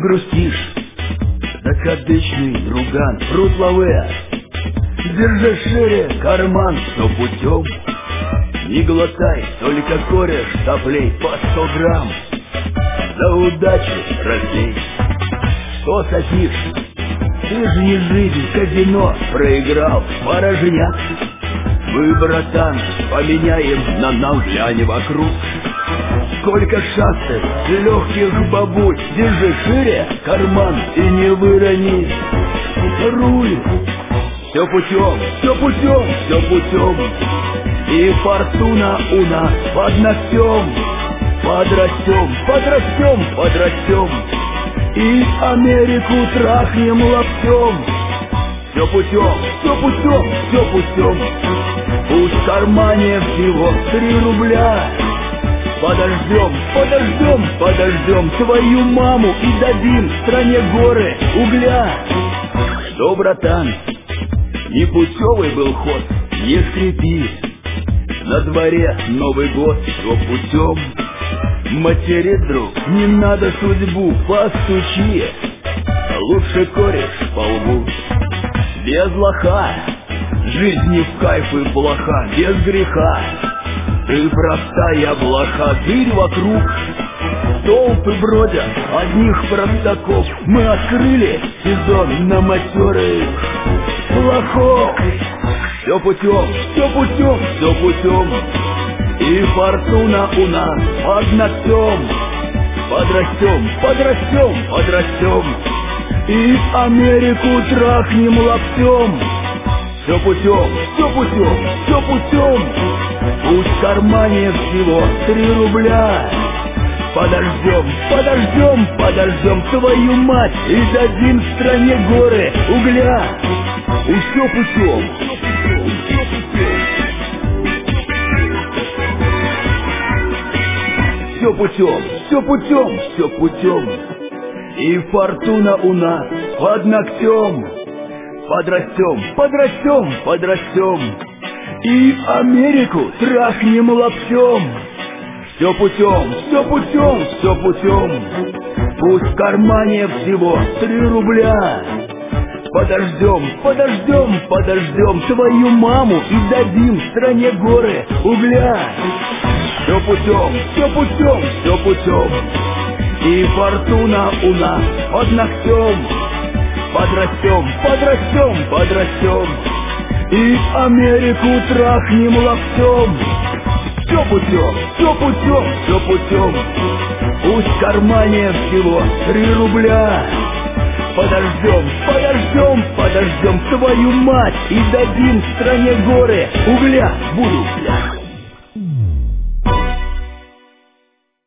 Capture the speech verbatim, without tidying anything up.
грустишь, закадычный друган, пруд лаве. Держи шире карман, но путем. Не глотай, только кореш соплей по сто грамм. За удачу разлей. Что сопишь? Ты же не жизнь, казино проиграл, порожняк. Мы, братан, поменяем на нам, глянь вокруг. Сколько шахты, легких бабуль. Держи шире карман и не вырони руль. Все путем, все путем, все путем. И фортуна у нас под ногтем. Подрастем, подрастем, подрастем. И Америку трахнем локтем. Все путем, все путем, все путем. Пусть в кармане всего три рубля. Подождем, подождем, подождем твою маму и дадим стране горы угля. Что, братан, непутевый был ход, не скрипи. На дворе Новый год, все путем. Матери, друг, не надо судьбу, постучи. Лучше кореш по лбу. Без лоха, жизнь не в кайф и плоха, без греха. Ты простая блоха, дырь вокруг. Толпы бродят одних простаков. Мы открыли сезон на матерых плохов. Все путем, все путем, все путем. И фортуна у нас под ногтем. Подрастем, подрастем, подрастем. И Америку трахнем локтем. Все путем, все путем, все путем. Пусть в кармане всего три рубля. Подождем, подождем, подождем твою мать и дадим стране горы угля. И все путем. Все путем, все путем, все путем. И фортуна у нас под ногтем. Подрастем, подрастем, подрастем. И Америку трахнем локтем. Все путем, все путем, все путем. Пусть в кармане всего три рубля. Подождем, подождем, подождем твою маму и дадим стране горы угля. Все путем, все путем, все путем. И фортуна у нас под ногтем. Подрастем, подрастем, подрастем. И Америку трахнем локтем. Все путем, все путем, все путем. Пусть в кармане всего три рубля. Подождем, подождем, подождем твою мать и дадим стране горы угля. Буду, бля.